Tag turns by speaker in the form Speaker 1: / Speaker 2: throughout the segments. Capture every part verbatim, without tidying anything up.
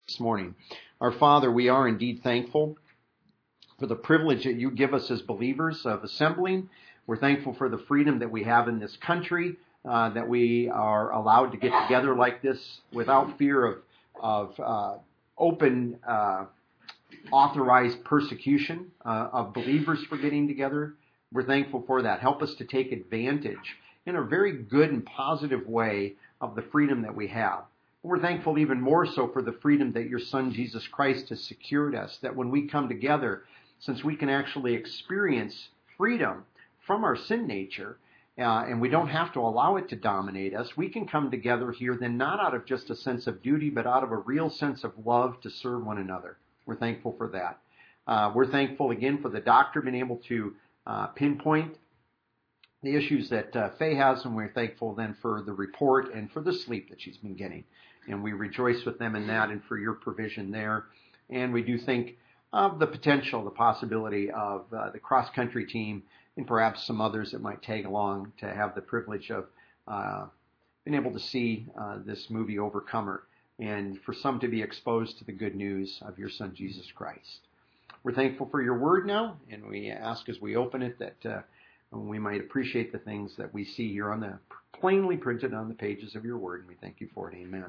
Speaker 1: this morning. Our Father, we are indeed thankful for the privilege that you give us as believers of assembling. We're thankful for the freedom that we have in this country, uh, that we are allowed to get together like this without fear of, of uh, open, uh, authorized persecution uh, of believers for getting together. We're thankful for that. Help us to take advantage in a very good and positive way of the freedom that we have. We're thankful even more so for the freedom that your Son, Jesus Christ, has secured us, that when we come together, since we can actually experience freedom from our sin nature, uh, and we don't have to allow it to dominate us, we can come together here then not out of just a sense of duty, but out of a real sense of love to serve one another. We're thankful for that. Uh, we're thankful again for the doctor being able to uh, pinpoint the issues that uh, Faye has, and we're thankful then for the report and for the sleep that she's been getting. And we rejoice with them in that and for your provision there. And we do think of the potential, the possibility of uh, the cross-country team and perhaps some others that might tag along to have the privilege of uh, being able to see uh, this movie Overcomer, and for some to be exposed to the good news of your Son, Jesus Christ. We're thankful for your word now, and we ask as we open it that uh, we might appreciate the things that we see here on the plainly printed on the pages of your word, and we thank you for it. Amen.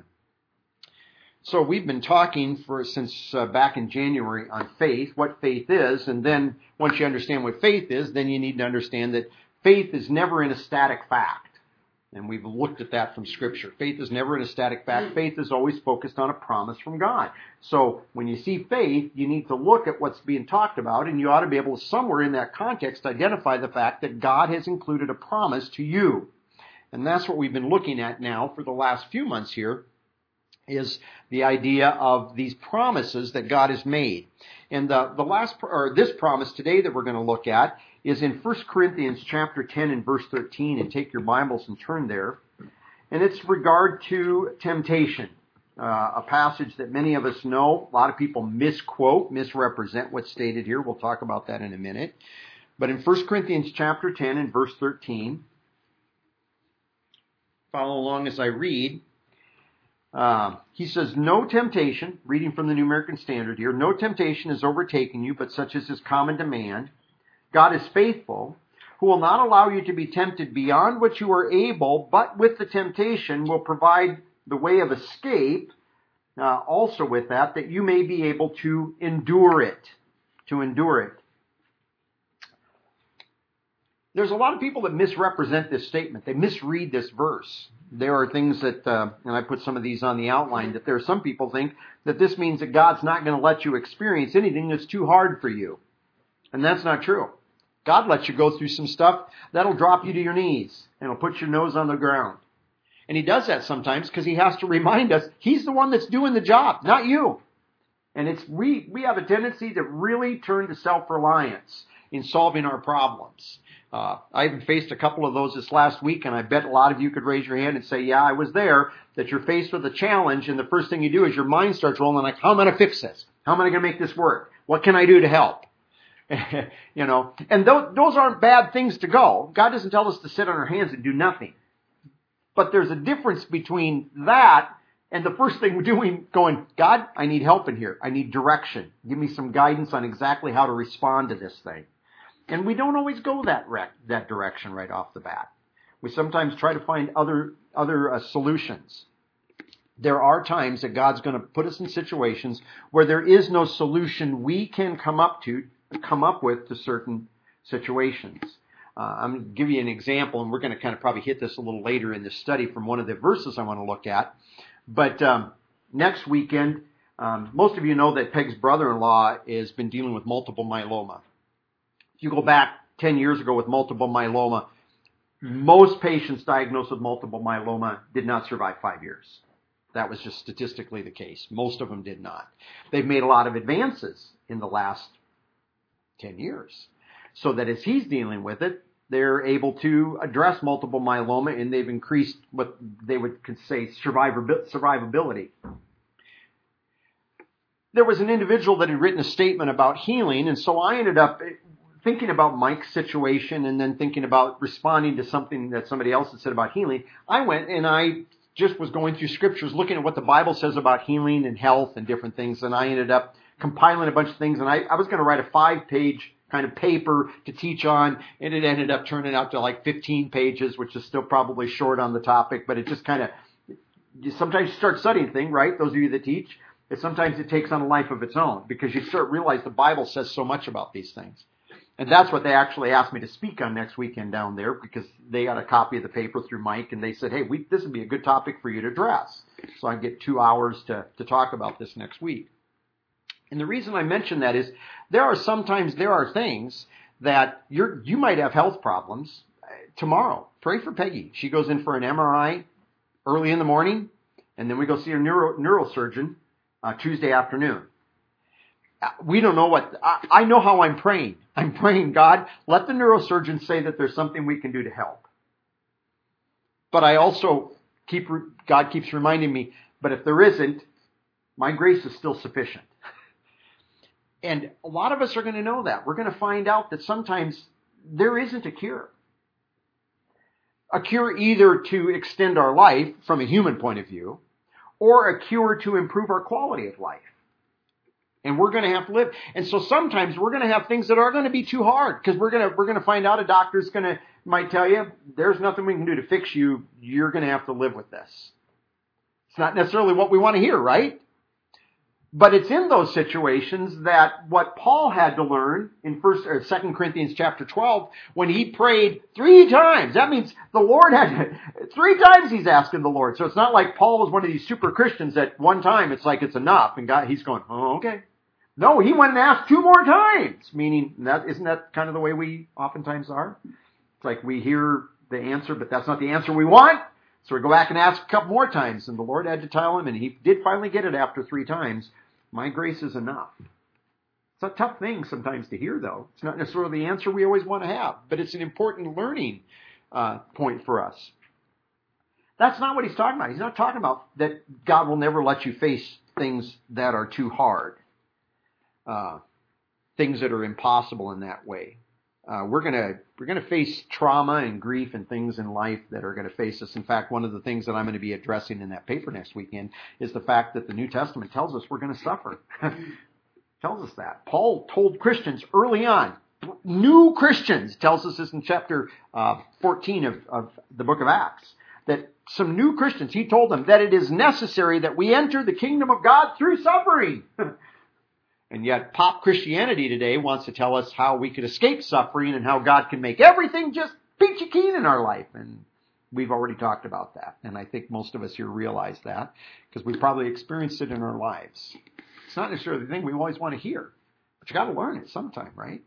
Speaker 1: So we've been talking for since uh, back in January on faith, what faith is, and then once you understand what faith is, then you need to understand that faith is never in a static fact. And we've looked at that from Scripture. Faith is never in a static fact. Faith is always focused on a promise from God. So when you see faith, you need to look at what's being talked about, and you ought to be able to, somewhere in that context, identify the fact that God has included a promise to you. And that's what we've been looking at now for the last few months here, is the idea of these promises that God has made. And the, the last, or this promise today that we're going to look at is in First Corinthians chapter ten and verse thirteen, and take your Bibles and turn there. And it's regard to temptation, uh, a passage that many of us know. A lot of people misquote, misrepresent what's stated here. We'll talk about that in a minute. But in First Corinthians chapter ten and verse thirteen, follow along as I read. Uh, he says, no temptation, reading from the New American Standard here, no temptation has overtaken you, but such as is common to man. God is faithful, who will not allow you to be tempted beyond what you are able, but with the temptation will provide the way of escape, uh, also with that, that you may be able to endure it, to endure it. There's a lot of people that misrepresent this statement. They misread this verse. There are things that, uh, and I put some of these on the outline, that there are some people think that this means that God's not going to let you experience anything that's too hard for you. And that's not true. God lets you go through some stuff that'll drop you to your knees and it'll put your nose on the ground. And He does that sometimes because He has to remind us He's the one that's doing the job, not you. And it's we, we have a tendency to really turn to self-reliance in solving our problems. Uh, I even faced a couple of those this last week, and I bet a lot of you could raise your hand and say, yeah, I was there, that you're faced with a challenge, and the first thing you do is your mind starts rolling like, how am I going to fix this? How am I going to make this work? What can I do to help? You know, and those, those aren't bad things to go. God doesn't tell us to sit on our hands and do nothing. But there's a difference between that and the first thing we're doing, going, God, I need help in here. I need direction. Give me some guidance on exactly how to respond to this thing. And we don't always go that rec- that direction right off the bat. We sometimes try to find other other uh, solutions. There are times that God's going to put us in situations where there is no solution we can come up to, come up with to certain situations. Uh, I'm going to give you an example, and we're going to kind of probably hit this a little later in the study from one of the verses I want to look at. But um, next weekend, um, most of you know that Peg's brother-in-law has been dealing with multiple myeloma. If you go back ten years ago with multiple myeloma, most patients diagnosed with multiple myeloma did not survive five years. That was just statistically the case. Most of them did not. They've made a lot of advances in the last ten years. So that as he's dealing with it, they're able to address multiple myeloma, and they've increased what they would say survivability. There was an individual that had written a statement about healing, and so I ended up thinking about Mike's situation and then thinking about responding to something that somebody else had said about healing. I went and I just was going through scriptures, looking at what the Bible says about healing and health and different things, and I ended up compiling a bunch of things, and I, I was going to write a five-page kind of paper to teach on, and it ended up turning out to like fifteen pages, which is still probably short on the topic, but it just kind of, you sometimes you start studying things, right? Those of you that teach, it sometimes it takes on a life of its own, because you start to realize the Bible says so much about these things. And that's what they actually asked me to speak on next weekend down there, because they got a copy of the paper through Mike, and they said, hey, we, this would be a good topic for you to address. So I get two hours to, to talk about this next week. And the reason I mention that is there are sometimes there are things that you're, you might have health problems tomorrow. Pray for Peggy. She goes in for an M R I early in the morning, and then we go see a neuro, neurosurgeon uh, Tuesday afternoon. We don't know what, I, I know how I'm praying. I'm praying, God, let the neurosurgeon say that there's something we can do to help. But I also keep, God keeps reminding me, but if there isn't, my grace is still sufficient. And a lot of us are going to know that. We're going to find out that sometimes there isn't a cure. A cure either to extend our life from a human point of view, or a cure to improve our quality of life. And we're going to have to live. And so sometimes we're going to have things that are going to be too hard, because we're going to we're going to find out a doctor's going to might tell you there's nothing we can do to fix you. You're going to have to live with this. It's not necessarily what we want to hear, right? But it's in those situations that what Paul had to learn in First or Second Corinthians chapter twelve, when he prayed three times. That means the Lord had to, three times he's asking the Lord. So it's not like Paul was one of these super Christians that one time it's like it's enough, and God, he's going, oh, okay. No, he went and asked two more times. Meaning, that isn't that kind of the way we oftentimes are? It's like we hear the answer, but that's not the answer we want. So we go back and ask a couple more times, and the Lord had to tell him, and he did finally get it after three times. My grace is enough. It's a tough thing sometimes to hear, though. It's not necessarily the answer we always want to have, but it's an important learning uh, point for us. That's not what he's talking about. He's not talking about that God will never let you face things that are too hard, uh, things that are impossible in that way. Uh, we're gonna we're gonna face trauma and grief and things in life that are going to face us. In fact, one of the things that I'm going to be addressing in that paper next weekend is the fact that the New Testament tells us we're going to suffer. Tells us that. Paul told Christians early on, new Christians, tells us this in chapter uh, fourteen of, of the book of Acts, that some new Christians, he told them that it is necessary that we enter the kingdom of God through suffering. And yet pop Christianity today wants to tell us how we could escape suffering and how God can make everything just peachy keen in our life. And we've already talked about that. And I think most of us here realize that, because we've probably experienced it in our lives. It's not necessarily the thing we always want to hear, but you got to learn it sometime, right?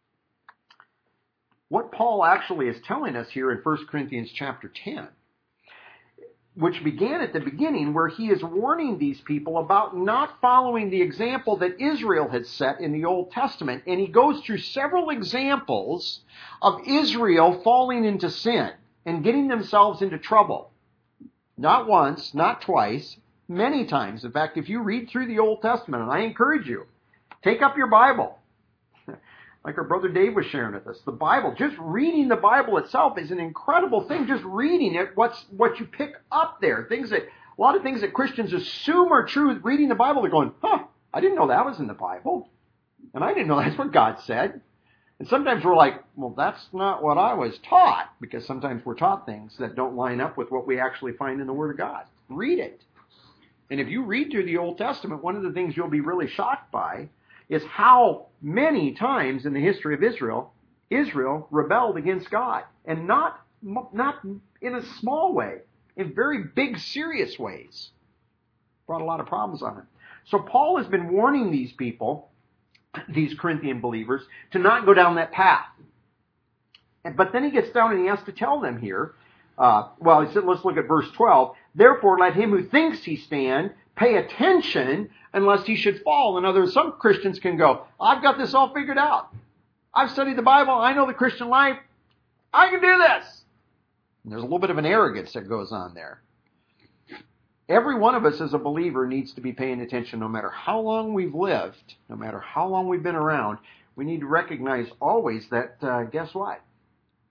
Speaker 1: What Paul actually is telling us here in First Corinthians chapter ten, which began at the beginning, where he is warning these people about not following the example that Israel had set in the Old Testament. And he goes through several examples of Israel falling into sin and getting themselves into trouble. Not once, not twice, many times. In fact, if you read through the Old Testament, and I encourage you, take up your Bible. Like our brother Dave was sharing with us, the Bible, just reading the Bible itself is an incredible thing. Just reading it, what's what you pick up there. Things that, a lot of things that Christians assume are true, reading the Bible, they're going, huh, I didn't know that was in the Bible. And I didn't know that's what God said. And sometimes we're like, well, that's not what I was taught, because sometimes we're taught things that don't line up with what we actually find in the Word of God. Read it. And if you read through the Old Testament, one of the things you'll be really shocked by is how many times in the history of Israel, Israel rebelled against God. And not, not in a small way, in very big, serious ways. Brought a lot of problems on it. So Paul has been warning these people, these Corinthian believers, to not go down that path. But then he gets down and he has to tell them here, uh, well, he said, let's look at verse twelve. Therefore, let him who thinks he stand pay attention, unless he should fall. In other words, some Christians can go, I've got this all figured out. I've studied the Bible. I know the Christian life. I can do this. And there's a little bit of an arrogance that goes on there. Every one of us as a believer needs to be paying attention, no matter how long we've lived, no matter how long we've been around. We need to recognize always that, uh, guess what?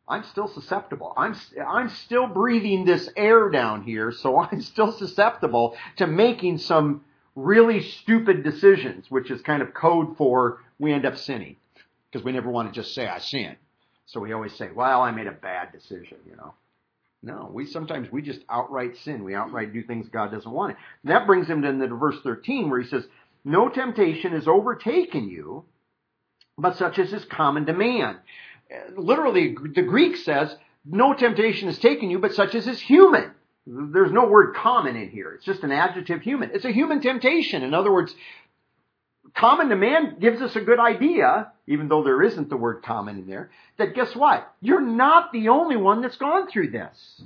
Speaker 1: I'm still susceptible. I'm I'm still breathing this air down here, so I'm still susceptible to making some really stupid decisions, which is kind of code for we end up sinning. Because we never want to just say I sin. So we always say, well, I made a bad decision, you know. No, we sometimes we just outright sin. We outright do things God doesn't want. And that brings him to verse thirteen where he says, no temptation has overtaken you, but such as is common to man. Literally, the Greek says, no temptation has taken you, but such as is human. There's no word common in here. It's just an adjective human. It's a human temptation. In other words, common to man gives us a good idea, even though there isn't the word common in there, that guess what? You're not the only one that's gone through this.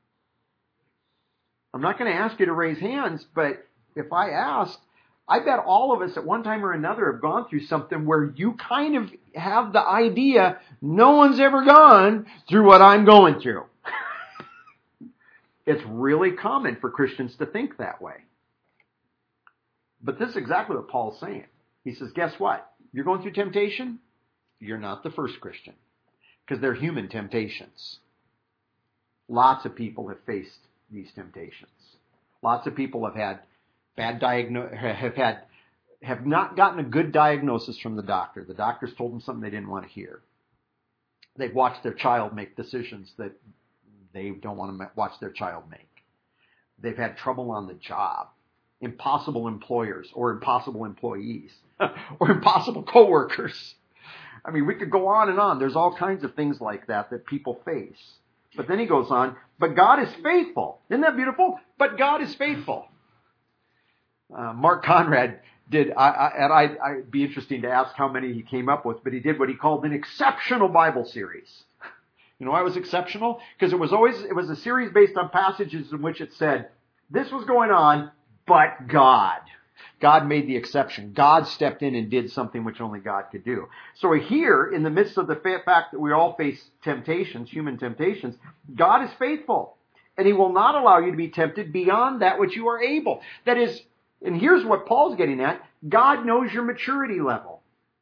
Speaker 1: I'm not going to ask you to raise hands, but if I asked, I bet all of us at one time or another have gone through something where you kind of have the idea, no one's ever gone through what I'm going through. It's really common for Christians to think that way. But this is exactly what Paul's saying. He says, guess what? You're going through temptation? You're not the first Christian. Because they're human temptations. Lots of people have faced these temptations. Lots of people have had bad diagno- have had have not gotten a good diagnosis from the doctor. The doctor's told them something they didn't want to hear. They've watched their child make decisions that they don't want to watch their child make. They've had trouble on the job. Impossible employers or impossible employees or impossible coworkers. I mean, we could go on and on. There's all kinds of things like that that people face. But then he goes on, but God is faithful. Isn't that beautiful? But God is faithful. Uh, Mark Conrad did, I, I, and I, I'd be interesting to ask how many he came up with, but he did what he called an exceptional Bible series. You know why it was exceptional? Because it was always, it was a series based on passages in which it said, this was going on, but God. God made the exception. God stepped in and did something which only God could do. So here, in the midst of the fact that we all face temptations, human temptations, God is faithful. And He will not allow you to be tempted beyond that which you are able. That is, and here's what Paul's getting at, God knows your maturity level.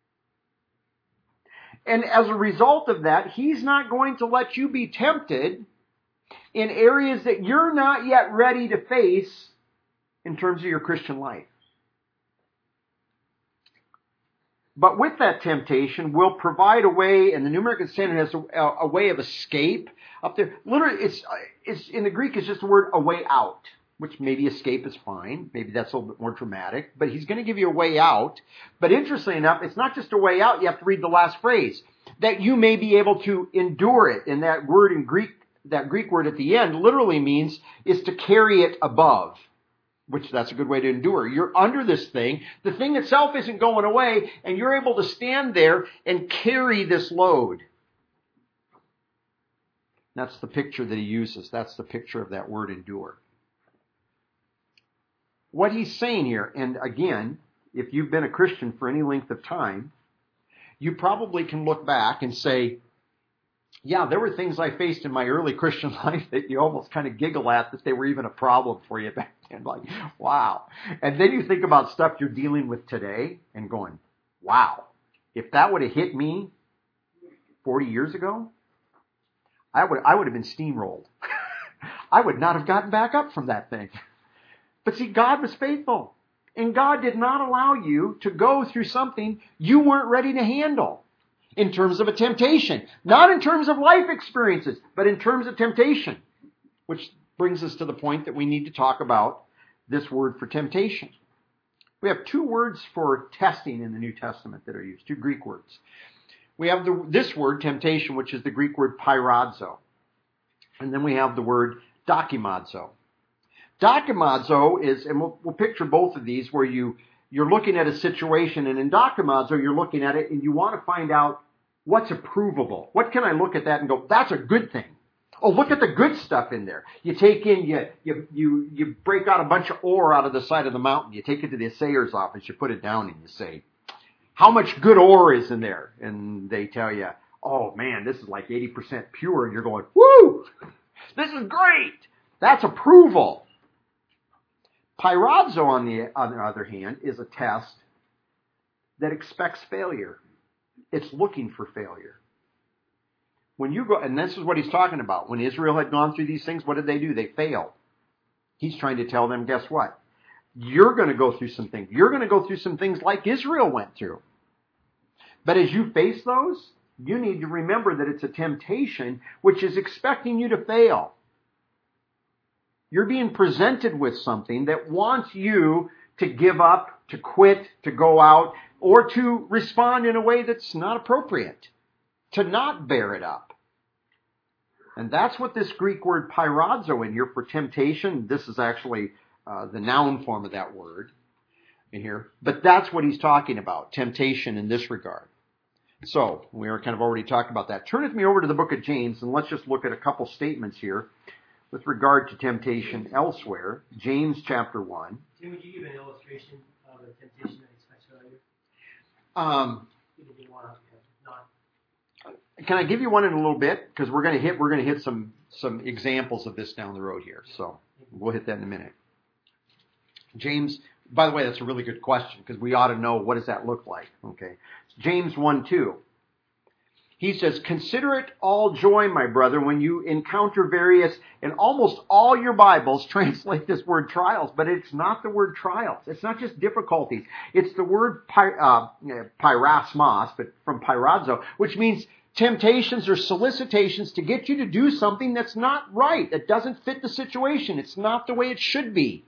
Speaker 1: And as a result of that, He's not going to let you be tempted in areas that you're not yet ready to face in terms of your Christian life. But with that temptation, we'll provide a way, and the New American Standard has a, a way of escape up there. Literally, it's, it's in the Greek, it's just the word a way out, which maybe escape is fine. Maybe that's a little bit more dramatic. But he's going to give you a way out. But interestingly enough, it's not just a way out. You have to read the last phrase. That you may be able to endure it. And that word in Greek, that Greek word at the end literally means is to carry it above. Which that's a good way to endure. You're under this thing. The thing itself isn't going away. And you're able to stand there and carry this load. That's the picture that he uses. That's the picture of that word endure. What he's saying here, and again, if you've been a Christian for any length of time, you probably can look back and say, yeah, there were things I faced in my early Christian life that you almost kind of giggle at that they were even a problem for you back then. Like, wow. And then you think about stuff you're dealing with today and going, wow, if that would have hit me forty years ago, I would, I would have been steamrolled. I would not have gotten back up from that thing. But see, God was faithful. And God did not allow you to go through something you weren't ready to handle in terms of a temptation. Not in terms of life experiences, but in terms of temptation. Which brings us to the point that we need to talk about this word for temptation. We have two words for testing in the New Testament that are used, two Greek words. We have the, this word, temptation, which is the Greek word pyradzo. And then we have the word dokimazo. Dokimazo is, and we'll, we'll picture both of these, where you, you're looking at a situation, and in dokimazo, you're looking at it, and you want to find out what's approvable. What can I look at that and go, that's a good thing. Oh, look at the good stuff in there. You take in, you, you, you, you break out a bunch of ore out of the side of the mountain. You take it to the assayer's office, you put it down, and you say, how much good ore is in there? And they tell you, oh man, this is like eighty percent pure, and you're going, woo, this is great. That's approval. Pyradzo, on the, on the other hand, is a test that expects failure. It's looking for failure. When you go, and this is what he's talking about. When Israel had gone through these things, what did they do? They failed. He's trying to tell them, guess what? You're going to go through some things. You're going to go through some things like Israel went through. But as you face those, you need to remember that it's a temptation which is expecting you to fail. You're being presented with something that wants you to give up, to quit, to go out, or to respond in a way that's not appropriate, to not bear it up. And that's what this Greek word pyrazo in here for temptation, this is actually uh, the noun form of that word in here, but that's what he's talking about, temptation in this regard. So, we are kind of already talked about that. Turn with me over to the book of James, and let's just look at a couple statements here with regard to temptation elsewhere. James chapter one.
Speaker 2: Tim, would you give an illustration of a temptation that expects failure?
Speaker 1: Um, can I give you one in a little bit? Because we're going to hit we're going to hit some some examples of this down the road here. So we'll hit that in a minute. James, by the way, that's a really good question because we ought to know what does that look like. Okay, James one two. He says, "Consider it all joy, my brother, when you encounter various," and almost all your Bibles translate this word trials, but it's not the word trials. It's not just difficulties. It's the word py, uh, pyrasmos, but from pyrazo, which means temptations or solicitations to get you to do something that's not right, that doesn't fit the situation. It's not the way it should be.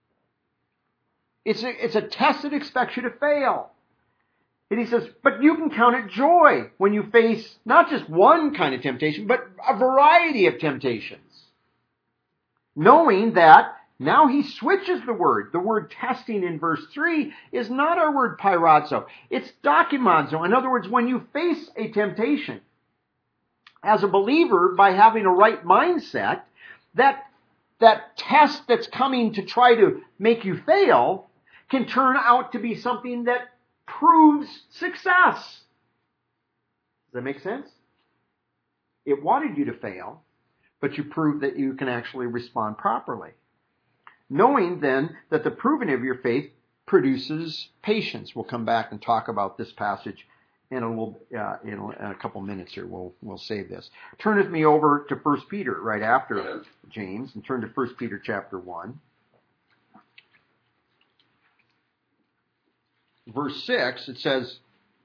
Speaker 1: It's a, it's a test that expects you to fail. And he says, but you can count it joy when you face not just one kind of temptation, but a variety of temptations. Knowing that, now he switches the word. The word testing in verse three is not our word pyrazo. It's dokimazo. In other words, when you face a temptation, as a believer, by having a right mindset, that, that test that's coming to try to make you fail can turn out to be something that proves success. Does that make sense? It wanted you to fail, but you proved that you can actually respond properly. Knowing then that the proving of your faith produces patience. We'll come back and talk about this passage in a little, uh, in a couple minutes here. We'll we'll save this. Turn with me over to First Peter right after James, and turn to First Peter chapter one. Verse six, it says,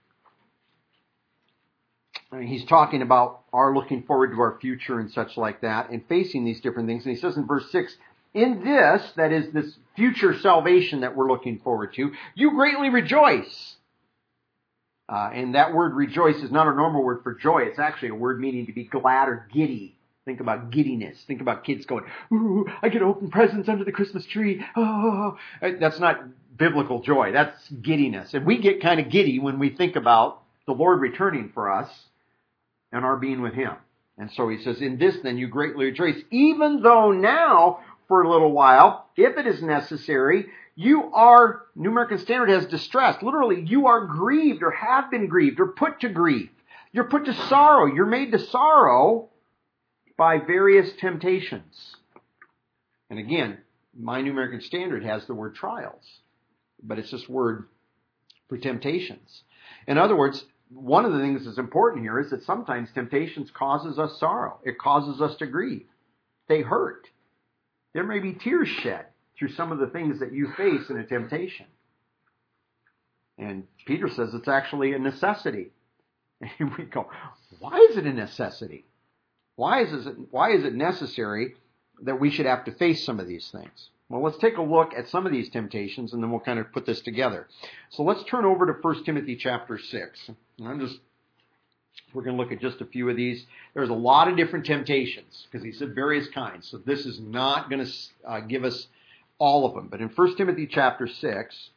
Speaker 1: I mean, he's talking about our looking forward to our future and such like that, and facing these different things. And he says in verse six, in this, that is this future salvation that we're looking forward to, you greatly rejoice. Uh, and that word rejoice is not a normal word for joy. It's actually a word meaning to be glad or giddy. Think about giddiness. Think about kids going, ooh, I get to open presents under the Christmas tree. Oh, that's not biblical joy. That's giddiness. And we get kind of giddy when we think about the Lord returning for us and our being with Him. And so he says, in this then you greatly rejoice, even though now, for a little while, if it is necessary, you are, New American Standard has distressed. Literally, you are grieved or have been grieved or put to grief. You're put to sorrow. You're made to sorrow by various temptations. And again, my New American Standard has the word trials, but it's this word for temptations. In other words, one of the things that's important here is that sometimes temptations causes us sorrow. It causes us to grieve. They hurt. There may be tears shed through some of the things that you face in a temptation. And Peter says it's actually a necessity. And we go, why is it a necessity? Why is it, why is it necessary that we should have to face some of these things? Well, let's take a look at some of these temptations, and then we'll kind of put this together. So let's turn over to First Timothy chapter six. And I'm just, we're going to look at just a few of these. There's a lot of different temptations, because he said various kinds. So this is not going to uh, give us all of them. But in First Timothy chapter six,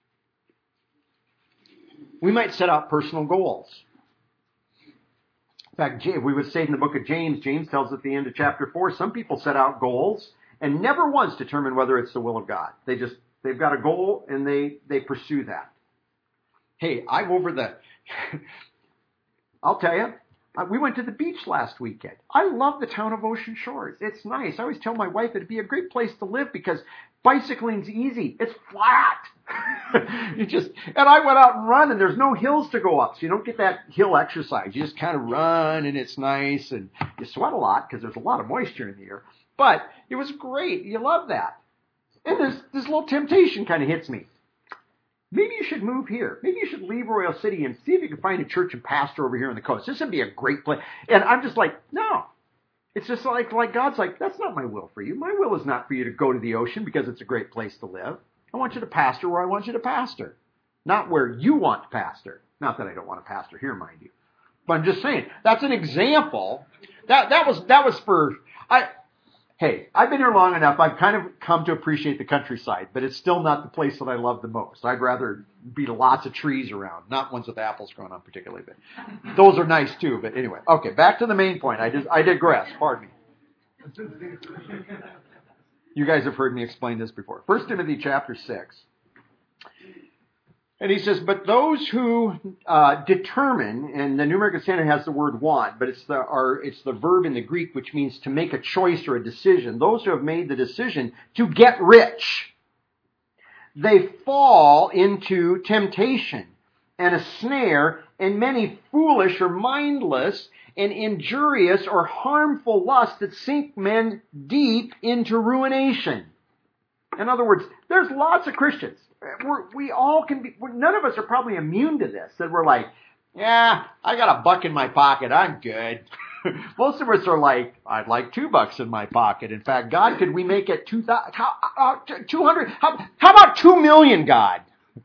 Speaker 1: we might set out personal goals. In fact, we would say in the book of James, James tells at the end of chapter four, some people set out goals and never once determine whether it's the will of God. They just, they've got a goal and they, they pursue that. Hey, I'm over the, I'll tell you, Uh, we went to the beach last weekend. I love the town of Ocean Shores. It's nice. I always tell my wife it'd be a great place to live because bicycling's easy. It's flat. you just and I went out and run, and there's no hills to go up, so you don't get that hill exercise. You just kind of run, and it's nice, and you sweat a lot because there's a lot of moisture in the air. But it was great. You love that. And this this little temptation kind of hits me. Maybe you should move here. Maybe you should leave Royal City and see if you can find a church and pastor over here on the coast. This would be a great place. And I'm just like, no. It's just like, like God's like, that's not my will for you. My will is not for you to go to the ocean because it's a great place to live. I want you to pastor where I want you to pastor, not where you want to pastor. Not that I don't want to pastor here, mind you. But I'm just saying, that's an example. That that was that was for... I. Hey, I've been here long enough. I've kind of come to appreciate the countryside, but it's still not the place that I love the most. I'd rather be lots of trees around, not ones with apples growing on particularly. But those are nice too. But anyway, okay, back to the main point. I just I digress. Pardon me. You guys have heard me explain this before. First Timothy chapter six. And he says, but those who uh, determine, and the New American Standard has the word want, but it's the or it's the verb in the Greek which means to make a choice or a decision. Those who have made the decision to get rich, they fall into temptation and a snare and many foolish or mindless and injurious or harmful lusts that sink men deep into ruination. In other words, there's lots of Christians. We're, we all can be, none of us are probably immune to this, that we're like, yeah, I got a buck in my pocket, I'm good. Most of us are like, I'd like two bucks in my pocket. In fact, God, could we make it two thousand, uh, two hundred, how, how about two million, God?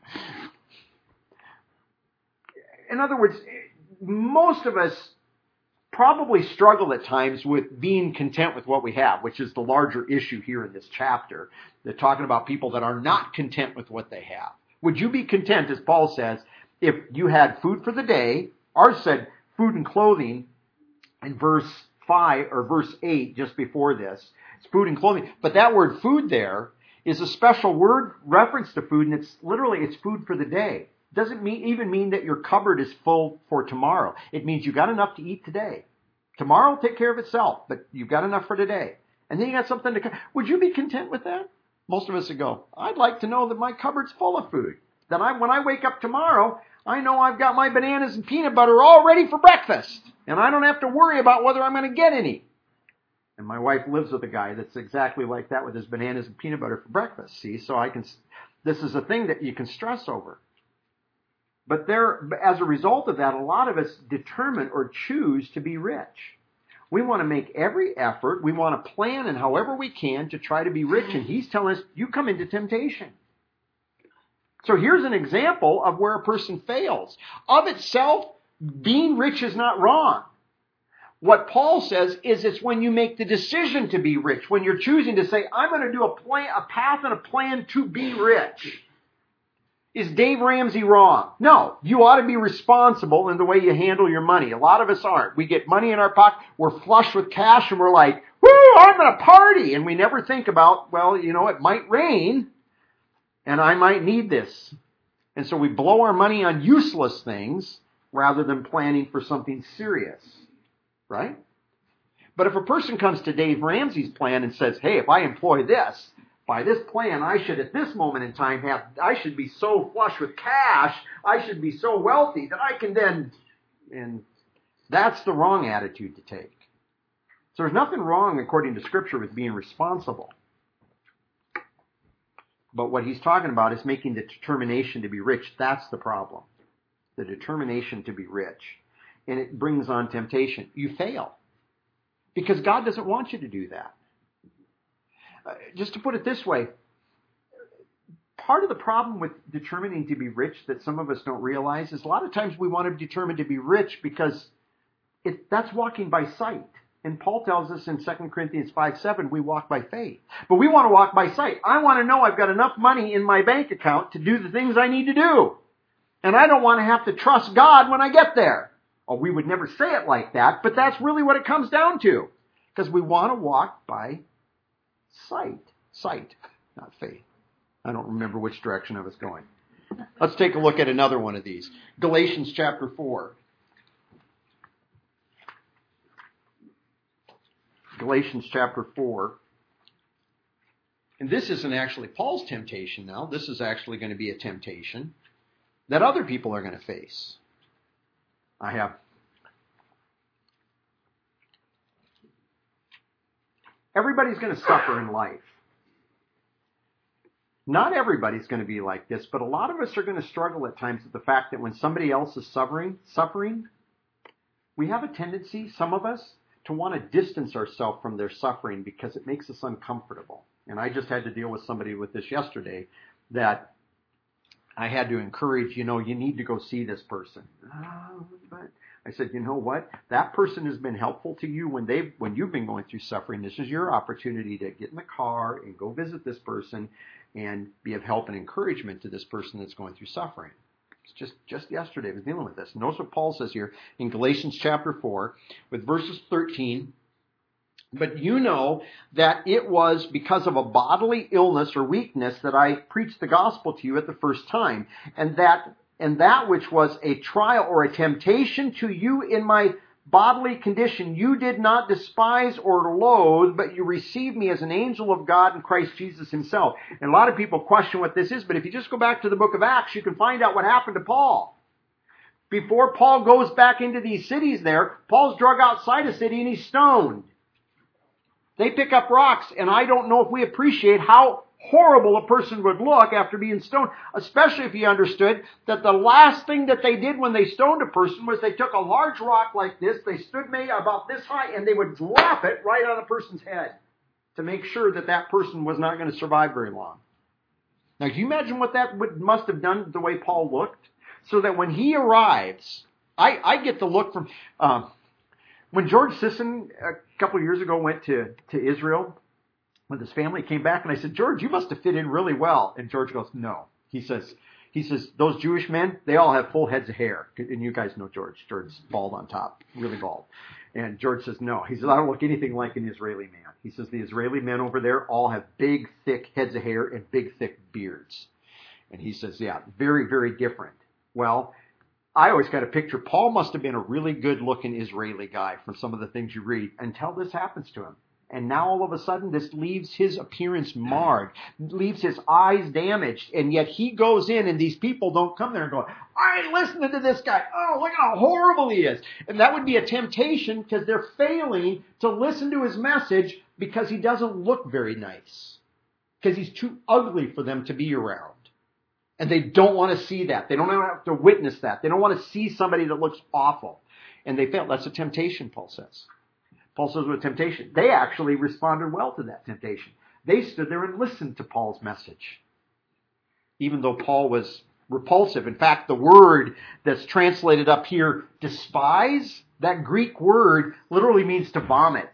Speaker 1: In other words, most of us probably struggle at times with being content with what we have, which is the larger issue here in this chapter. They're talking about people that are not content with what they have. Would you be content, as Paul says, if you had food for the day? Ours said food and clothing in verse five or verse eight just before this. It's food and clothing. But that word food there is a special word reference to food, and it's literally it's food for the day. It doesn't mean, even mean that your cupboard is full for tomorrow. It means you got enough to eat today. Tomorrow will take care of itself, but you've got enough for today. And then you got something to... Would you be content with that? Most of us would go, I'd like to know that my cupboard's full of food. That I, when I wake up tomorrow, I know I've got my bananas and peanut butter all ready for breakfast. And I don't have to worry about whether I'm going to get any. And my wife lives with a guy that's exactly like that with his bananas and peanut butter for breakfast. See, so I can... This is a thing that you can stress over. But there, as a result of that, a lot of us determine or choose to be rich. We want to make every effort. We want to plan and however we can to try to be rich. And he's telling us, you come into temptation. So here's an example of where a person fails. Of itself, being rich is not wrong. What Paul says is it's when you make the decision to be rich, when you're choosing to say, I'm going to do a plan, a path and a plan to be rich. Is Dave Ramsey wrong? No. You ought to be responsible in the way you handle your money. A lot of us aren't. We get money in our pocket, we're flush with cash, and we're like, woo, I'm going to party. And we never think about, well, you know, it might rain, and I might need this. And so we blow our money on useless things rather than planning for something serious. Right? But if a person comes to Dave Ramsey's plan and says, hey, if I employ this, by this plan, I should, at this moment in time, have, I should be so flush with cash, I should be so wealthy that I can then, and that's the wrong attitude to take. So there's nothing wrong, according to Scripture, with being responsible. But what he's talking about is making the determination to be rich. That's the problem. The determination to be rich. And it brings on temptation. You fail. Because God doesn't want you to do that. Uh, just to put it this way, part of the problem with determining to be rich that some of us don't realize is a lot of times we want to determine to be rich because it, that's walking by sight. And Paul tells us in Second Corinthians five seven, we walk by faith. But we want to walk by sight. I want to know I've got enough money in my bank account to do the things I need to do. And I don't want to have to trust God when I get there. Oh, we would never say it like that, but that's really what it comes down to. Because we want to walk by sight. Sight, not faith. I don't remember which direction I was going. Let's take a look at another one of these. Galatians chapter four. Galatians chapter four. And this isn't actually Paul's temptation now. This is actually going to be a temptation that other people are going to face. I have. Everybody's going to suffer in life. Not everybody's going to be like this, but a lot of us are going to struggle at times with the fact that when somebody else is suffering, suffering, we have a tendency, some of us, to want to distance ourselves from their suffering because it makes us uncomfortable. And I just had to deal with somebody with this yesterday that I had to encourage, you know, you need to go see this person. Oh, but I said, you know what? That person has been helpful to you when they've when you've been going through suffering. This is your opportunity to get in the car and go visit this person and be of help and encouragement to this person that's going through suffering. It's just, just yesterday I was dealing with this. Notice what Paul says here in Galatians chapter four with verses thirteen. But you know that it was because of a bodily illness or weakness that I preached the gospel to you at the first time, and that and that which was a trial or a temptation to you in my bodily condition, you did not despise or loathe, but you received me as an angel of God in Christ Jesus himself. And a lot of people question what this is, but if you just go back to the book of Acts, you can find out what happened to Paul. Before Paul goes back into these cities there, Paul's drug outside a city and he's stoned. They pick up rocks, and I don't know if we appreciate how horrible a person would look after being stoned, especially if he understood that the last thing that they did when they stoned a person was they took a large rock like this, they stood maybe about this high, and they would drop it right on a person's head to make sure that that person was not going to survive very long. Now, can you imagine what that would, must have done the way Paul looked? So that when he arrives, I, I get the look from... Uh, When George Sisson, a couple of years ago, went to, to Israel with his family, came back, and I said, George, you must have fit in really well. And George goes, no. He says, he says, those Jewish men, they all have full heads of hair. And you guys know George. George's bald on top, really bald. And George says, no. He says, I don't look anything like an Israeli man. He says, the Israeli men over there all have big, thick heads of hair and big, thick beards. And he says, yeah, very, very different. Well, I always got a picture. Paul must have been a really good-looking Israeli guy from some of the things you read until this happens to him. And now all of a sudden this leaves his appearance marred, leaves his eyes damaged, and yet he goes in and these people don't come there and go, I ain't listening to this guy. Oh, look how horrible he is. And that would be a temptation because they're failing to listen to his message because he doesn't look very nice, because he's too ugly for them to be around. And they don't want to see that. They don't have to witness that. They don't want to see somebody that looks awful. And they fail. That's a temptation, Paul says. Paul says with temptation. They actually responded well to that temptation. They stood there and listened to Paul's message, even though Paul was repulsive. In fact, the word that's translated up here, despise, that Greek word literally means to vomit.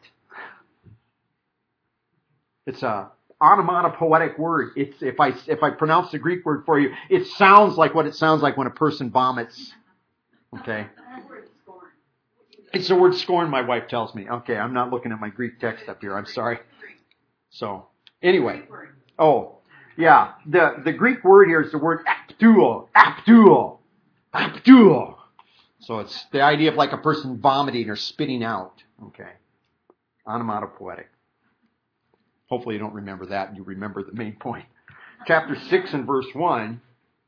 Speaker 1: It's a onomatopoetic word. It's if I if I pronounce the Greek word for you, it sounds like what it sounds like when a person vomits. Okay. It's the word scorn, my wife tells me. Okay, I'm not looking at my Greek text up here. I'm sorry. So, anyway. Oh, yeah. The the Greek word here is the word aptuo. Aptuo. Aptuo. So it's the idea of like a person vomiting or spitting out. Okay. Onomatopoetic. Hopefully you don't remember that and you remember the main point. Chapter six and verse one.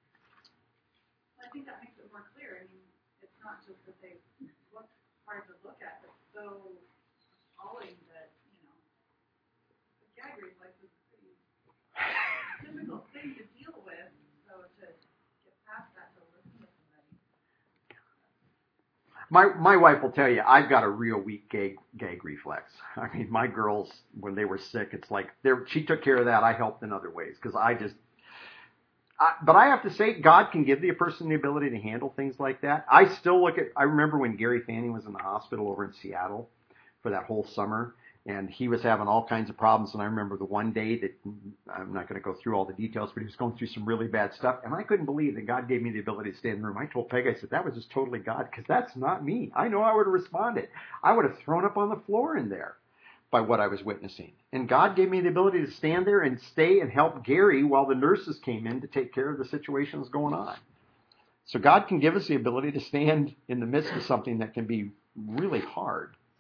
Speaker 3: I think that makes it more clear. I mean, it's not just that they look hard to look at, but so appalling that, you know, the gag reflex is a pretty difficult thing to deal with. So to get past that, to listen to somebody.
Speaker 1: My my wife will tell you, I've got a real weak gag gag reflex. I mean, my girls, when they were sick, it's like she took care of that. I helped in other ways because I just. I, but I have to say, God can give the person the ability to handle things like that. I still look at. I remember when Gary Fanning was in the hospital over in Seattle for that whole summer, and he was having all kinds of problems. And I remember the one day that I'm not going to go through all the details, but he was going through some really bad stuff, and I couldn't believe that God gave me the ability to stay in the room. I told Peg, I said, that was just totally God, because that's not me. I know I would have responded. I would have thrown up on the floor in there by what I was witnessing. And God gave me the ability to stand there and stay and help Gary while the nurses came in to take care of the situations going on. So God can give us the ability to stand in the midst of something that can be really hard.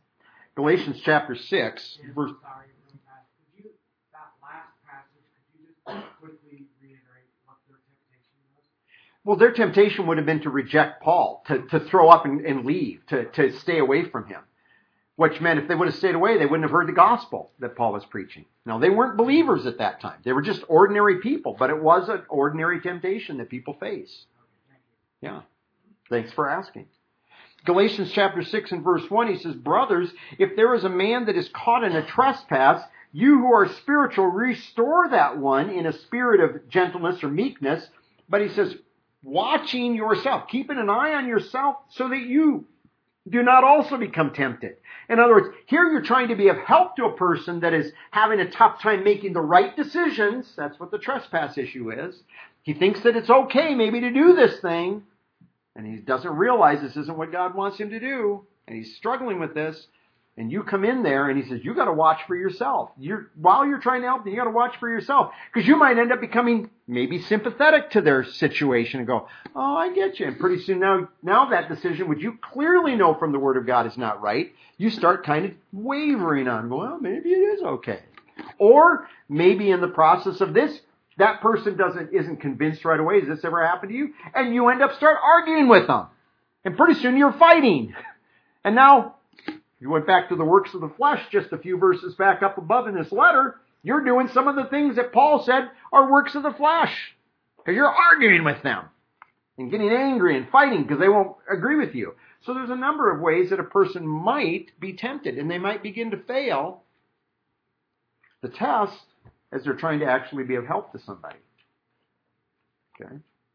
Speaker 1: Galatians chapter six,
Speaker 2: Yeah,
Speaker 1: verse...
Speaker 2: sorry, really fast. Could you, that last passage, could you just quickly reiterate what their temptation was?
Speaker 1: Well, their temptation would have been to reject Paul, to, to throw up and, and leave, to, to stay away from him. Which meant if they would have stayed away, they wouldn't have heard the gospel that Paul was preaching. Now, they weren't believers at that time. They were just ordinary people, but it was an ordinary temptation that people face. Yeah. Thanks for asking. Galatians chapter six and verse one, he says, brothers, if there is a man that is caught in a trespass, you who are spiritual, restore that one in a spirit of gentleness or meekness. But he says, watching yourself, keeping an eye on yourself so that you do not also become tempted. In other words, here you're trying to be of help to a person that is having a tough time making the right decisions. That's what the trespass issue is. He thinks that it's okay maybe to do this thing, and he doesn't realize this isn't what God wants him to do, and he's struggling with this. And you come in there and he says, you got to watch for yourself. You're, while you're trying to help them, you got to watch for yourself. Because you might end up becoming maybe sympathetic to their situation and go, oh, I get you. And pretty soon now, now that decision, which you clearly know from the Word of God is not right, you start kind of wavering on, well, maybe it is okay. Or maybe in the process of this, that person doesn't isn't convinced right away. Has this ever happened to you? And you end up start arguing with them. And pretty soon you're fighting. And now, you went back to the works of the flesh just a few verses back up above in this letter. You're doing some of the things that Paul said are works of the flesh. Because you're arguing with them and getting angry and fighting because they won't agree with you. So there's a number of ways that a person might be tempted and they might begin to fail the test as they're trying to actually be of help to somebody. Okay.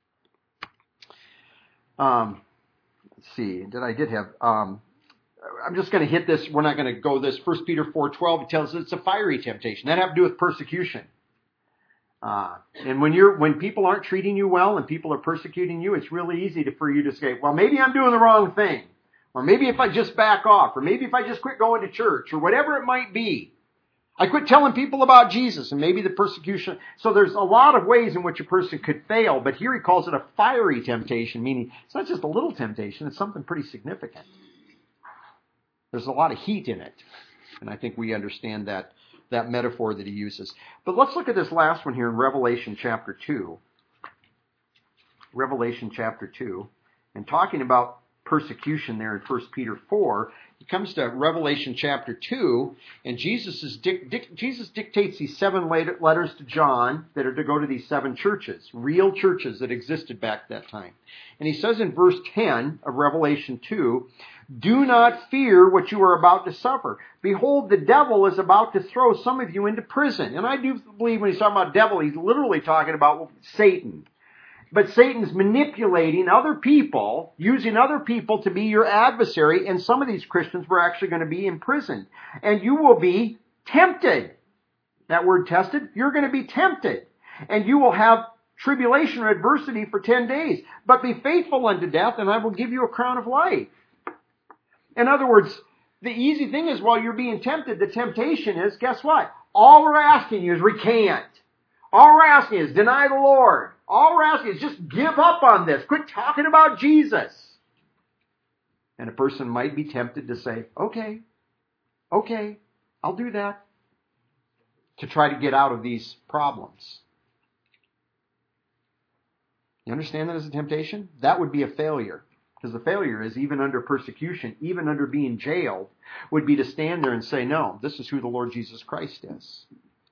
Speaker 1: Um, let's see. Did I did have... Um, I'm just going to hit this. We're not going to go this. First Peter four twelve, it tells us it's a fiery temptation. That has to do with persecution. Uh, and when you're when people aren't treating you well and people are persecuting you, it's really easy to, for you to say, well, maybe I'm doing the wrong thing. Or maybe if I just back off. Or maybe if I just quit going to church. Or whatever it might be. I quit telling people about Jesus. And maybe the persecution. So there's a lot of ways in which a person could fail. But here he calls it a fiery temptation. Meaning it's not just a little temptation. It's something pretty significant. There's a lot of heat in it. And I think we understand that, that metaphor that he uses. But let's look at this last one here in Revelation chapter two. Revelation chapter two. And talking about persecution there in First Peter four, he comes to Revelation chapter two, and Jesus, is dic- dic- Jesus dictates these seven letters to John that are to go to these seven churches, real churches that existed back that time. And he says in verse ten of Revelation two, do not fear what you are about to suffer. Behold, the devil is about to throw some of you into prison. And I do believe when he's talking about devil, he's literally talking about Satan. But Satan's manipulating other people, using other people to be your adversary, and some of these Christians were actually going to be imprisoned. And you will be tempted. That word tested, you're going to be tempted. And you will have tribulation or adversity for ten days. But be faithful unto death, and I will give you a crown of life. In other words, the easy thing is while you're being tempted, the temptation is, guess what? All we're asking you is recant. All we're asking is deny the Lord. All we're asking is just give up on this. Quit talking about Jesus. And a person might be tempted to say, okay, okay, I'll do that. To try to get out of these problems. You understand that as a temptation? That would be a failure. Because the failure is even under persecution, even under being jailed, would be to stand there and say, no, this is who the Lord Jesus Christ is.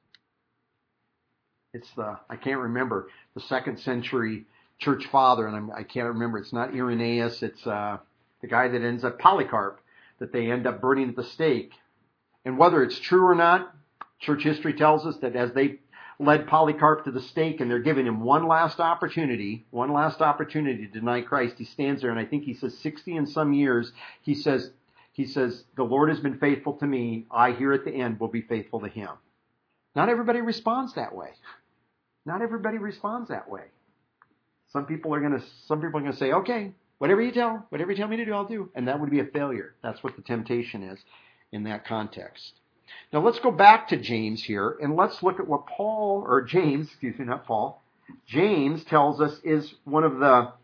Speaker 1: It's the, I can't remember, the second century church father, and I'm, I can't remember, it's not Irenaeus, it's uh, the guy that ends up, Polycarp, that they end up burning at the stake. And whether it's true or not, church history tells us that as they led Polycarp to the stake and they're giving him one last opportunity, one last opportunity to deny Christ, he stands there and I think he says sixty and some years, he says, he says, the Lord has been faithful to me, I here at the end will be faithful to him. Not everybody responds that way. Not everybody responds that way. Some people are going to, some people are going to say, okay, whatever you tell, whatever you tell me to do, I'll do. And that would be a failure. That's what the temptation is in that context. Now let's go back to James here and let's look at what Paul, or James, excuse me, not Paul, James tells us is one of the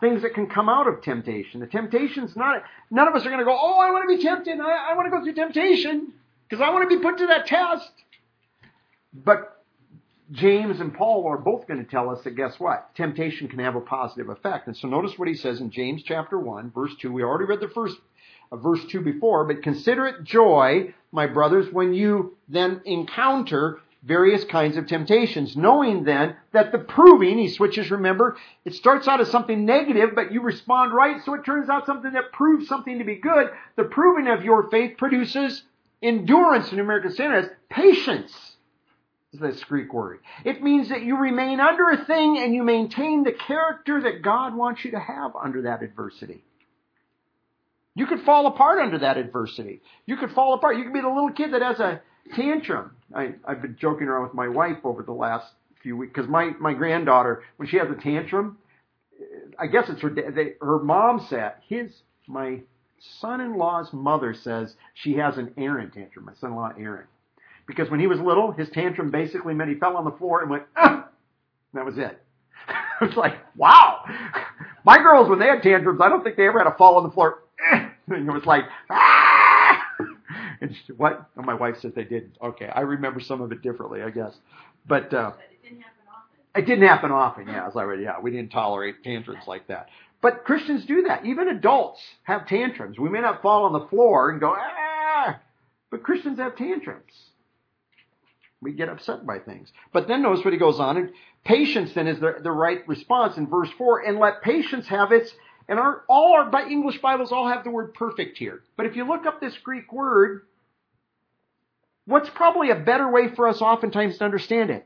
Speaker 1: things that can come out of temptation. The temptation's not, none of us are going to go, oh, I want to be tempted. I, I want to go through temptation because I want to be put to that test. But James and Paul are both going to tell us that, guess what? Temptation can have a positive effect. And so notice what he says in James chapter one, verse two. We already read the first uh, verse two before, but consider it joy, my brothers, when you then encounter various kinds of temptations, knowing then that the proving, he switches, remember, it starts out as something negative, but you respond right, so it turns out something that proves something to be good. The proving of your faith produces endurance, in American Standard, as patience. Is this Greek word. It means that you remain under a thing and you maintain the character that God wants you to have under that adversity. You could fall apart under that adversity. You could fall apart. You could be the little kid that has a tantrum. I, I've been joking around with my wife over the last few weeks because my, my granddaughter, when she has a tantrum, I guess it's her they, her mom said, his my son-in-law's mother says she has an Aaron tantrum, my son-in-law Aaron. Because when he was little, his tantrum basically meant he fell on the floor and went, ah! That was it. It was like, wow. My girls, when they had tantrums, I don't think they ever had to fall on the floor. And it was like, ah! And she, what? Oh, my wife says they didn't. Okay, I remember some of it differently, I guess. But uh,
Speaker 3: it didn't happen often.
Speaker 1: It didn't happen often, yeah. As I already, yeah, we didn't tolerate tantrums like that. But Christians do that. Even adults have tantrums. We may not fall on the floor and go, ah! But Christians have tantrums. We get upset by things. But then notice what he goes on. And patience then is the, the right response in verse four. And let patience have its, and our, all our English Bibles all have the word perfect here. But if you look up this Greek word, what's probably a better way for us oftentimes to understand it?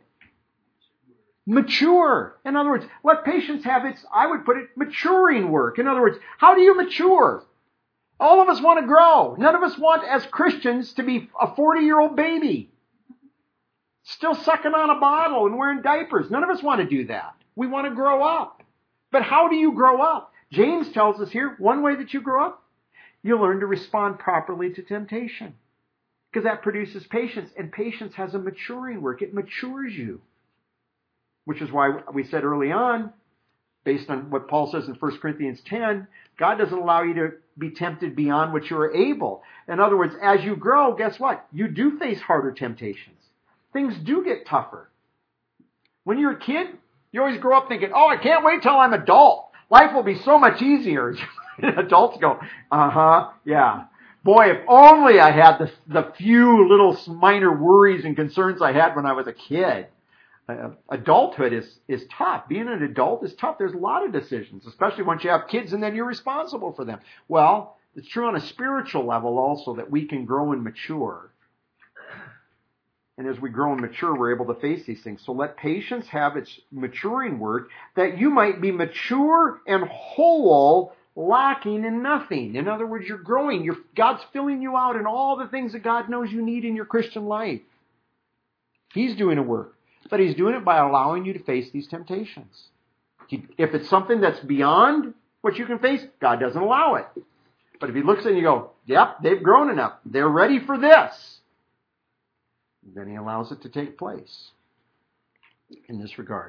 Speaker 1: Mature. In other words, let patience have its, I would put it, maturing work. In other words, how do you mature? All of us want to grow. None of us want, as Christians, to be a forty-year-old baby. Still sucking on a bottle and wearing diapers. None of us want to do that. We want to grow up. But how do you grow up? James tells us here, one way that you grow up, you learn to respond properly to temptation. Because that produces patience. And patience has a maturing work. It matures you. Which is why we said early on, based on what Paul says in First Corinthians ten, God doesn't allow you to be tempted beyond what you are able. In other words, as you grow, guess what? You do face harder temptations. Things do get tougher. When you're a kid, you always grow up thinking, oh, I can't wait till I'm adult. Life will be so much easier. Adults go, uh-huh, yeah. Boy, if only I had the, the few little minor worries and concerns I had when I was a kid. Uh, adulthood is, is tough. Being an adult is tough. There's a lot of decisions, especially once you have kids and then you're responsible for them. Well, it's true on a spiritual level also that we can grow and mature. And as we grow and mature, we're able to face these things. So let patience have its maturing work, that you might be mature and whole, lacking in nothing. In other words, you're growing. You're, God's filling you out in all the things that God knows you need in your Christian life. He's doing a work. But He's doing it by allowing you to face these temptations. He, if it's something that's beyond what you can face, God doesn't allow it. But if He looks at it and you go, yep, they've grown enough. They're ready for this. Then He allows it to take place in this regard.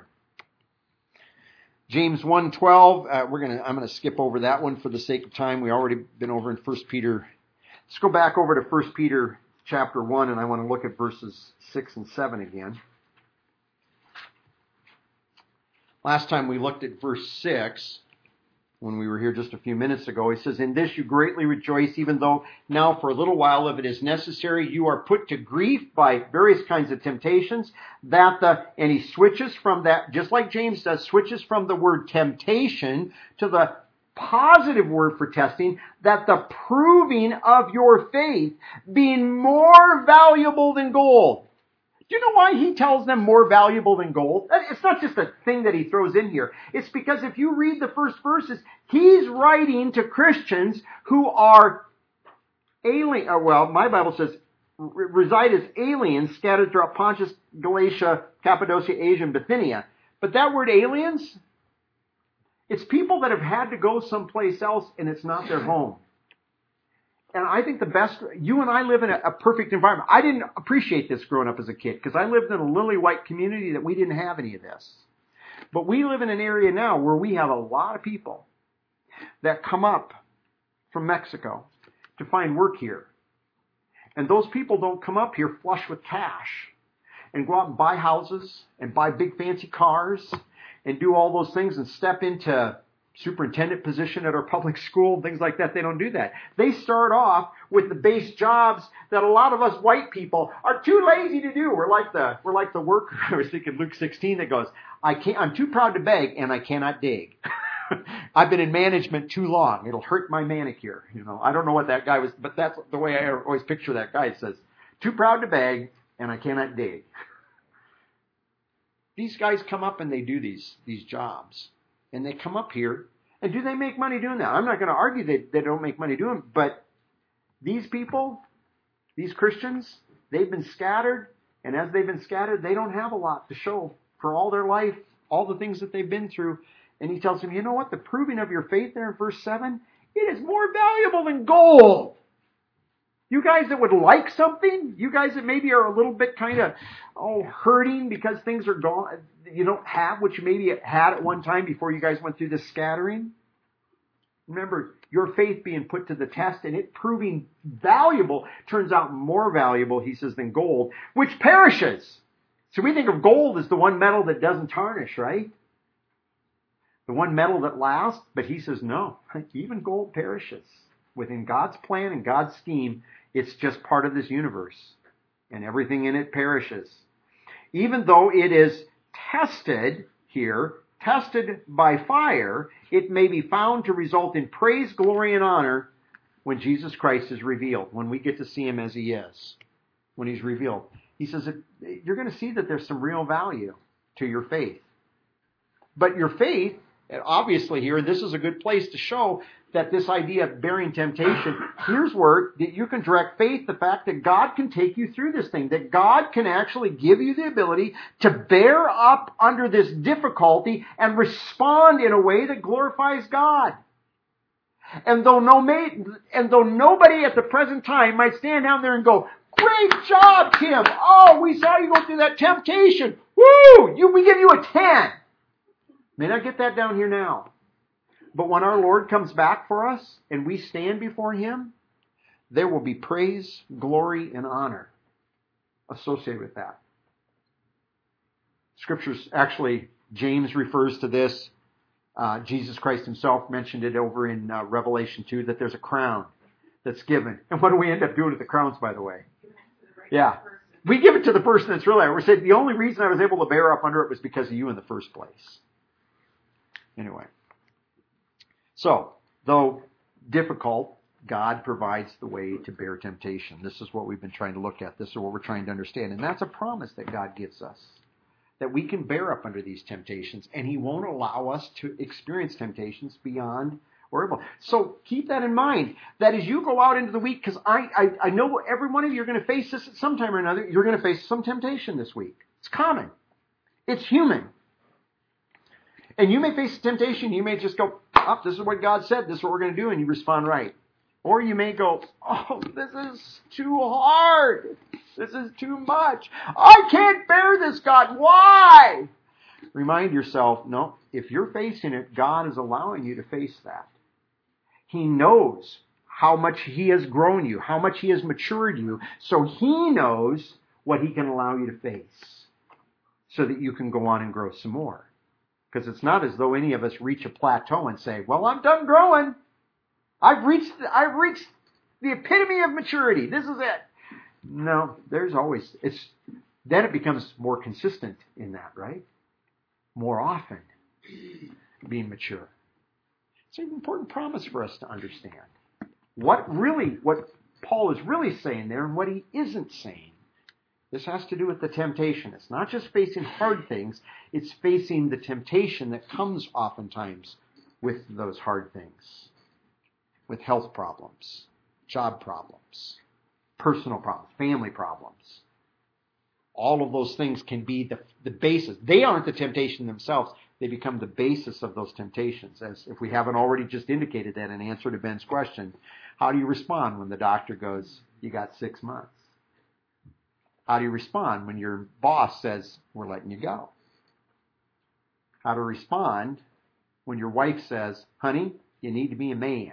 Speaker 1: James one twelve, uh, we're gonna I'm gonna skip over that one for the sake of time. We already been over in First Peter. Let's go back over to First Peter chapter one, and I want to look at verses six and seven again. Last time we looked at verse six. When we were here just a few minutes ago, he says, in this you greatly rejoice, even though now for a little while, if it is necessary, you are put to grief by various kinds of temptations, that the, and he switches from that, just like James does, switches from the word temptation to the positive word for testing, that the proving of your faith, being more valuable than gold. Do you know why he tells them more valuable than gold? It's not just a thing that he throws in here. It's because if you read the first verses, he's writing to Christians who are alien, or well, my Bible says reside as aliens scattered throughout Pontus, Galatia, Cappadocia, Asia, and Bithynia. But that word aliens, it's people that have had to go someplace else and it's not their home. And I think the best, you and I live in a, a perfect environment. I didn't appreciate this growing up as a kid because I lived in a lily white community that we didn't have any of this. But we live in an area now where we have a lot of people that come up from Mexico to find work here. And those people don't come up here flush with cash and go out and buy houses and buy big fancy cars and do all those things and step into superintendent position at our public school, things like that. They don't do that. They start off with the base jobs that a lot of us white people are too lazy to do. We're like the we're like the worker. I was thinking Luke sixteen that goes, I can't I'm too proud to beg and I cannot dig. I've been in management too long. It'll hurt my manicure. You know, I don't know what that guy was, but that's the way I always picture that guy. It says, too proud to beg and I cannot dig. These guys come up and they do these, these jobs. And they come up here. And do they make money doing that? I'm not going to argue that they don't make money doing it. But these people, these Christians, they've been scattered. And as they've been scattered, they don't have a lot to show for all their life, all the things that they've been through. And he tells them, you know what? The proving of your faith there in verse seven, it is more valuable than gold. You guys that would like something, you guys that maybe are a little bit kind of oh hurting because things are gone, you don't have what you maybe had at one time before you guys went through this scattering. Remember, your faith being put to the test and it proving valuable turns out more valuable, he says, than gold, which perishes. So we think of gold as the one metal that doesn't tarnish, right? The one metal that lasts, but he says no, even gold perishes. Within God's plan and God's scheme, it's just part of this universe. And everything in it perishes. Even though it is tested here, tested by fire, it may be found to result in praise, glory, and honor when Jesus Christ is revealed, when we get to see him as he is, when he's revealed. He says that you're going to see that there's some real value to your faith. But your faith, obviously here, and this is a good place to show that this idea of bearing temptation, here's where that you can direct faith, the fact that God can take you through this thing, that God can actually give you the ability to bear up under this difficulty and respond in a way that glorifies God. And though no and though nobody at the present time might stand down there and go, great job, Tim. Oh, we saw you go through that temptation. Woo! You, we give you a ten. May not get that down here now. But when our Lord comes back for us and we stand before him, there will be praise, glory, and honor associated with that. Scriptures, actually, James refers to this. Uh, Jesus Christ himself mentioned it over in uh, Revelation two, that there's a crown that's given. And what do we end up doing with the crowns, by the way? Yeah. We give it to the person that's really, we said the only reason I was able to bear up under it was because of you in the first place. Anyway. So, though difficult, God provides the way to bear temptation. This is what we've been trying to look at. This is what we're trying to understand. And that's a promise that God gives us. That we can bear up under these temptations. And he won't allow us to experience temptations beyond or able. So keep that in mind. That as you go out into the week, because I, I, I know every one of you are going to face this at some time or another. You're going to face some temptation this week. It's common. It's human. And you may face temptation. You may just go, oh, this is what God said. This is what we're going to do. And you respond right. Or you may go, oh, this is too hard. This is too much. I can't bear this, God. Why? Remind yourself, no, if you're facing it, God is allowing you to face that. He knows how much he has grown you, how much he has matured you. So he knows what he can allow you to face so that you can go on and grow some more. Because it's not as though any of us reach a plateau and say, well, I'm done growing. I've reached, I've reached the epitome of maturity. This is it. No, there's always, it's, then it becomes more consistent in that, right? More often being mature. It's an important promise for us to understand. What really, what Paul is really saying there and what he isn't saying. This has to do with the temptation. It's not just facing hard things. It's facing the temptation that comes oftentimes with those hard things. With health problems, job problems, personal problems, family problems. All of those things can be the, the basis. They aren't the temptation themselves. They become the basis of those temptations. As if we haven't already just indicated that in answer to Ben's question, how do you respond when the doctor goes, you got six months? How do you respond when your boss says, we're letting you go? How to respond when your wife says, honey, You need to be a man.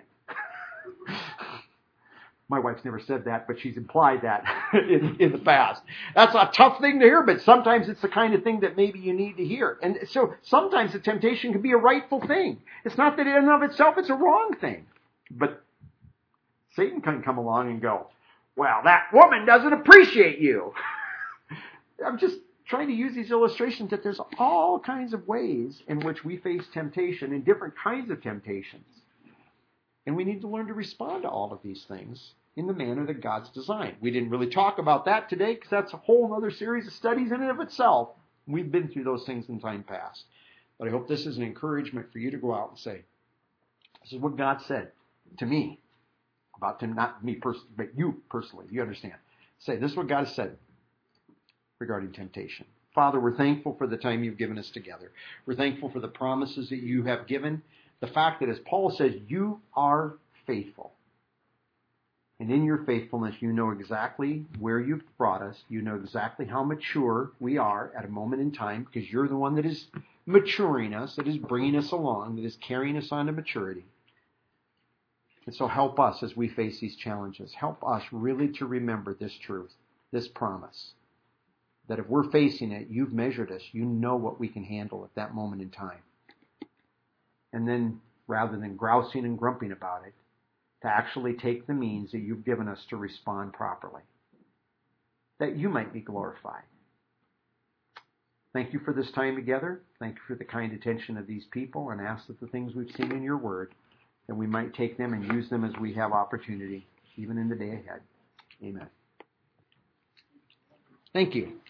Speaker 1: My wife's never said that, but she's implied that in, in the past. That's a tough thing to hear, but sometimes it's the kind of thing that maybe you need to hear. And so sometimes the temptation can be a rightful thing. It's not that in and of itself it's a wrong thing. But Satan can come along and go, well, that woman doesn't appreciate you. I'm just trying to use these illustrations that there's all kinds of ways in which we face temptation and different kinds of temptations. And we need to learn to respond to all of these things in the manner that God's designed. We didn't really talk about that today because that's a whole other series of studies in and of itself. We've been through those things in time past. But I hope this is an encouragement for you to go out and say, this is what God said to me. About to, not me personally, but you personally. You understand. Say, this is what God has said regarding temptation. Father, we're thankful for the time you've given us together. We're thankful for the promises that you have given. The fact that, as Paul says, you are faithful. And in your faithfulness, you know exactly where you've brought us. You know exactly how mature we are at a moment in time, because you're the one that is maturing us, that is bringing us along, that is carrying us on to maturity. And so help us as we face these challenges. Help us really to remember this truth, this promise, that if we're facing it, you've measured us. You know what we can handle at that moment in time. And then, rather than grousing and grumping about it, to actually take the means that you've given us to respond properly, that you might be glorified. Thank you for this time together. Thank you for the kind attention of these people, and ask that the things we've seen in your word, that we might take them and use them as we have opportunity, even in the day ahead. Amen. Thank you.